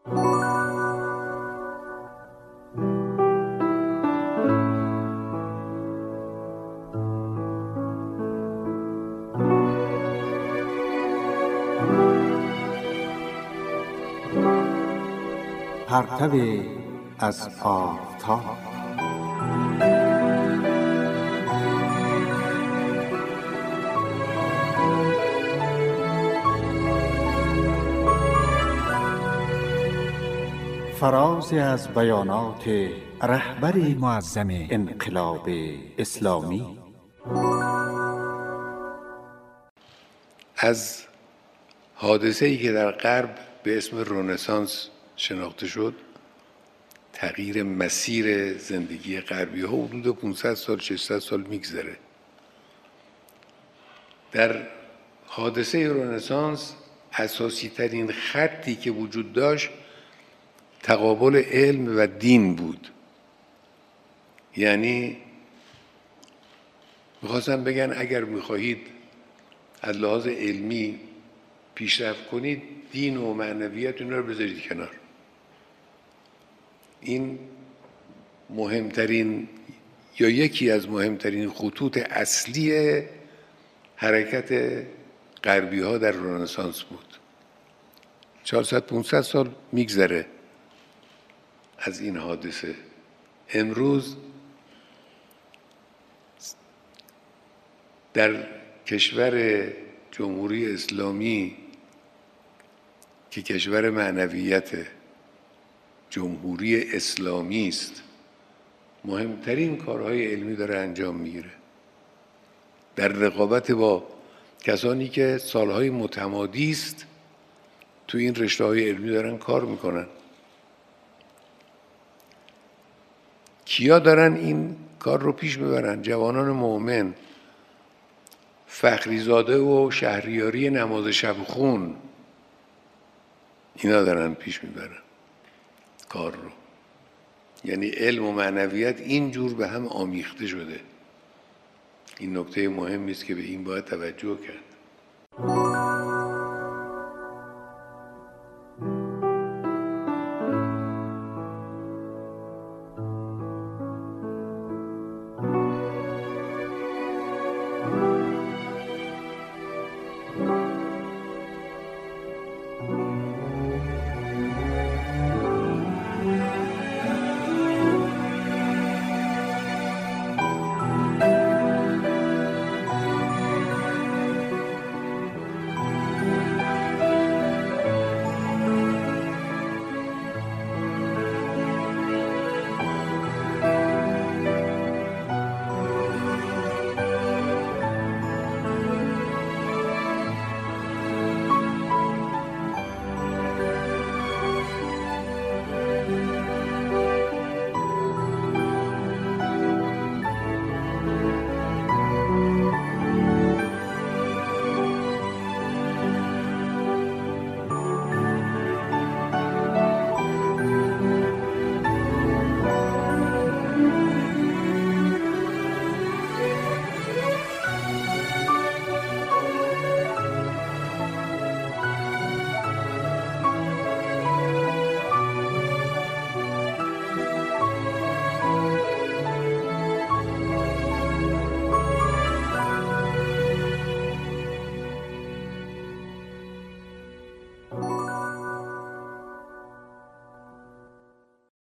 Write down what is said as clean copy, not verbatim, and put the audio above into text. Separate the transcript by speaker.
Speaker 1: پرتو از آفتاب. فرازی از بیانات رهبر معظم انقلاب اسلامی.
Speaker 2: از حادثه‌ای که در غرب به اسم رنسانس شناخته شد، تغییر مسیر زندگی غربی‌ها حدود 500 سال 600 سال میگذره. در حادثه رنسانس اساسی ترین خطی که وجود داشت تقابل علم و دین بود. یعنی میخواستم بگن اگر میخواهید از لحاظ علمی پیشرفت کنید، دین و معنویت اینا رو بذارید کنار. این مهمترین یا یکی از مهمترین خطوط اصلی حرکت غربی ها در رنسانس بود. 400-500 سال میگذره از این حادثه. امروز در کشور جمهوری اسلامی که کشور معنویت جمهوری اسلامی است، مهمترین کارهای علمی داره انجام میگیره در رقابت با کسانی که سالهای متمادی است تو این رشته‌های علمی دارن کار میکنن. کیا دارن این کار رو پیش میبرن؟ جوانان مؤمن، فخریزاده و شهریاری نماز شب خون، اینا دارن پیش میبرن کار رو. یعنی علم و معنویت اینجور به هم آمیخته شده. این نکته مهمی است که به این باید توجه کرد.